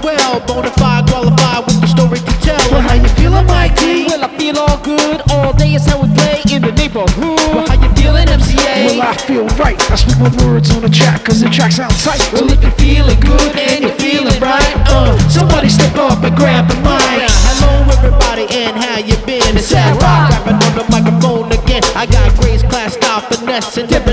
well. Bonafide, qualified with the story to tell. Well, how you feeling, Mike D? Well, I feel all good. All day is how we play in the neighborhood. Well, how you feeling, MCA? Well, I feel right. I speak my words on the track, cause the track sounds tight. Well, if you're feeling good and you're feeling right, somebody step up and grab the mic. Hello, everybody, and how you been? It's Sad Rock rapping on the microphone again. I got grace, class, style, finesse, and